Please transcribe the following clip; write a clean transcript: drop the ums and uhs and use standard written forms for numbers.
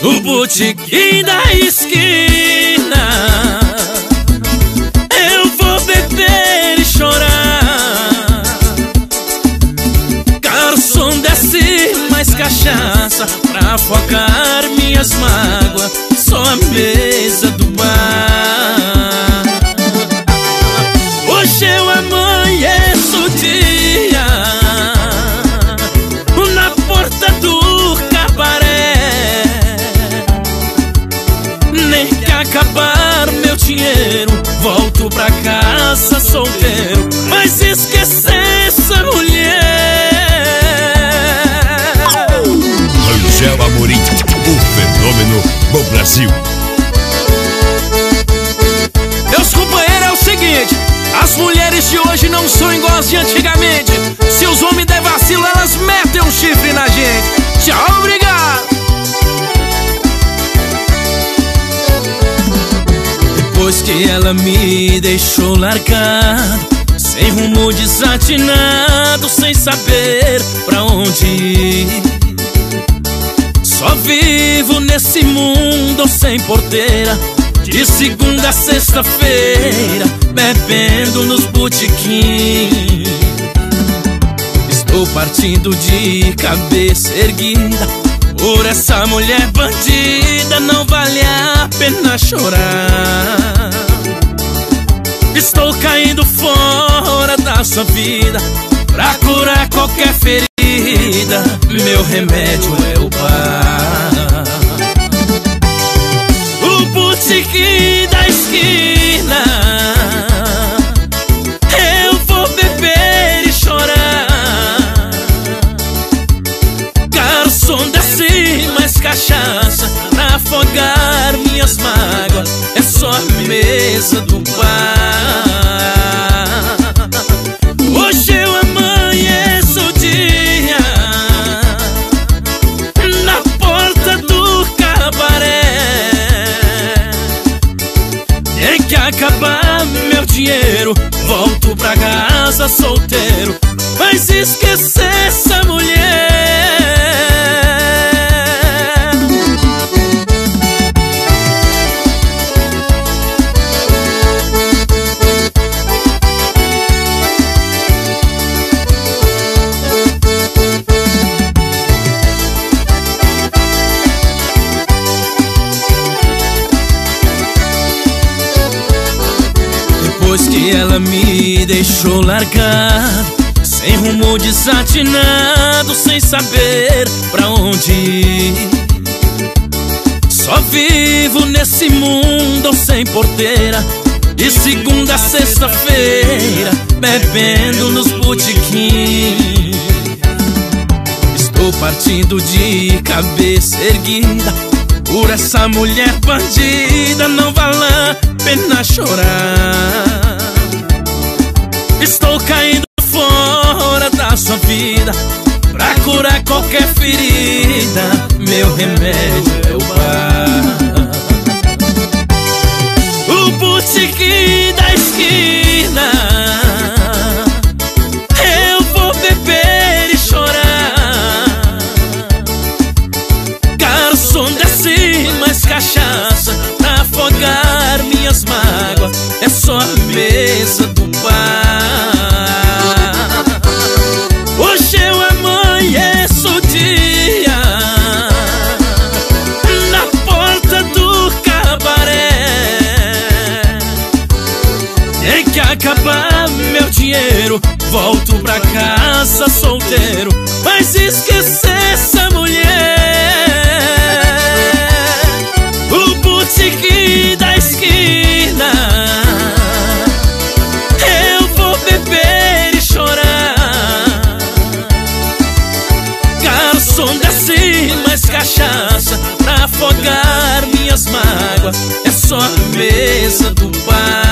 O botequim da esquina, eu vou beber e chorar. Garçom, desce mais cachaça pra afogar minhas mágoas. Só a mesa do bar. Hoje eu amanheço o dia na porta do cabaré. Nem que acabar meu dinheiro, volto pra casa solteiro. Mas esquecer essa mulher. Angela Amorim, o fenômeno do Brasil. Meus companheiros, é o seguinte: as mulheres de hoje não são iguais de antigamente. Se os homens der vacilo, elas metem um chifre na gente. Tchau, obrigado. Depois que ela me deixou largado, sem rumo, desatinado, sem saber pra onde ir, só vivo nesse mundo sem porteira, de segunda a sexta-feira, bebendo nos botequins. Estou partindo de cabeça erguida por essa mulher bandida. Não vale a pena chorar. Estou caindo fora dessa vida pra curar qualquer ferida. Meu remédio é o bar. O botequim da esquina, eu vou beber e chorar. Garçom, desce mais cachaça pra afogar minhas mágoas. É só a mesa do bar. Hoje eu amanheço o dia na porta do cabaré. Tem que acabar meu dinheiro, volto pra casa solteiro. Mas esquecer essa mulher. Depois que ela me deixou largado, sem rumo, desatinado, sem saber pra onde ir, só vivo nesse mundo sem porteira, de segunda a sexta-feira, bebendo nos botequins. Estou partindo de cabeça erguida por essa mulher bandida. Não vale a pena chorar. Estou caindo fora da sua vida pra curar qualquer ferida. Meu remédio é o bar. O botequim da esquina, eu vou beber e chorar. Garçom, desce mais cachaça pra afogar minhas mágoas. É só a mesa do bar. Hoje eu amanheço o dia na porta do cabaré. Tem que acabar meu dinheiro, volto pra casa solteiro. Mas esquecer essa mulher. O botequim da esquina, eu vou beber e chorar. Garçom, desce mais cachaça pra afogar minhas mágoas. É só a mesa do bar.